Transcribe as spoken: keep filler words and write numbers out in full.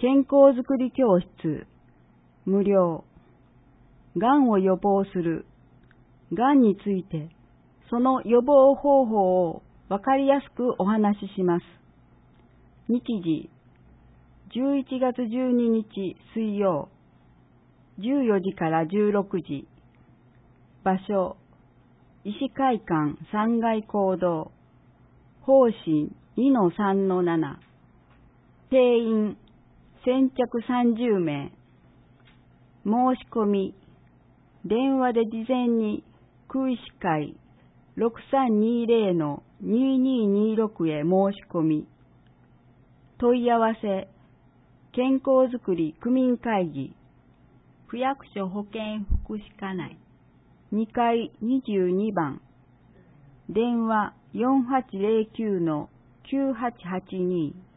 健康づくり教室、無料。がんを予防する。がんについて、その予防方法をわかりやすくお話しします。日時、じゅういちがつじゅうににち水曜、じゅうよじからじゅうろくじ。場所、医師会館さんがい講堂、方針 にのさんのなな。定員、先着さんじゅうめい。申し込み、電話で事前に空医師会ろくさんにゼロのににーにーろくへ申し込み。問い合わせ、健康づくり区民会議、区役所保健福祉課内、にかいにじゅうにばん、電話 よんはちゼロきゅうのきゅうはちはちに。